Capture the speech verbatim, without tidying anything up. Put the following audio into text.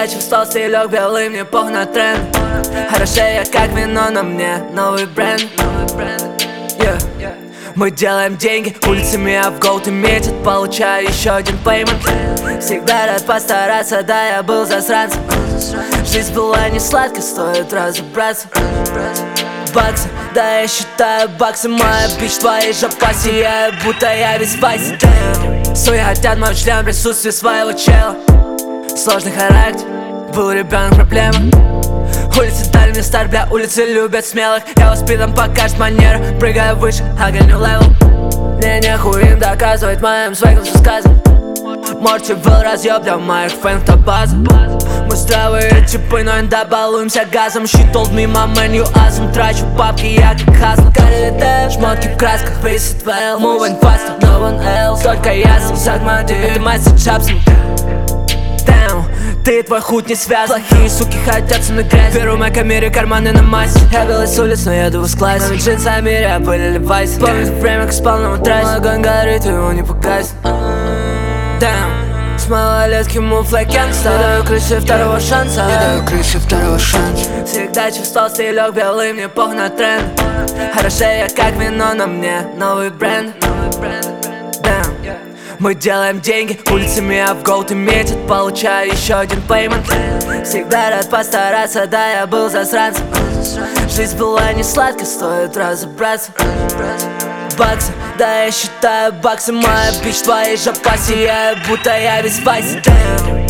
Всегда чувствовал стилек белый, мне пох на тренд. Хорошее как вино, на мне новый бренд. yeah. Мы делаем деньги улицами, а в голд метит. Получаю еще один пеймент. Всегда рад постараться, да, я был засранцем. Жизнь была не сладкой, стоит разобраться. Баксы, да, я считаю баксы. Моя бич в твоей жопа сияет, будто я весь спайси. Суи хотят мой член в присутствии своего чела. Сложный характер, был ребенок проблема. Улицы дали мне старт, бля, улицы любят смелых. Я воспитан по каждой манере, прыгаю выше, огоню левел. Мне нехуй им доказывать, моим свегом все сказано. Морти был разъеб для моих фэнов, то база. Мы стравые типы, но иногда балуемся газом. She told me my menu awesome. Трачу бабки, я как хасло. Калите, шмотки в красках, visit well. Moving faster, no one else. Только я сам Сагмади, это мастер Чапсон. Damn, ты и твой худ не связан. Плохие суки хотят со мной грязь. Беру мои камеры, карманы на массе. Я белый с улиц, но еду в с-классе. Моими джинсами рэп или левайс. Помню время, как спал на матрасе. Мой огонь горит, его не погасит. Damn, с малолетким муфлэкем. Я даю крыше второго шанса. Я даю крыше второго шанса. Всегда чувствовал стилек белый, мне пох на тренд. Хорошее как вино, на мне новый бренд. Damn. Мы делаем деньги улицами, а в голд метит. Получаю еще один пеймент. Всегда рад постараться, да, я был засранцем. Жизнь была не сладкой, стоит разобраться. Баксы, да, я считаю баксы. Моя бич в твоей жопа сияет, будто я весь спайси.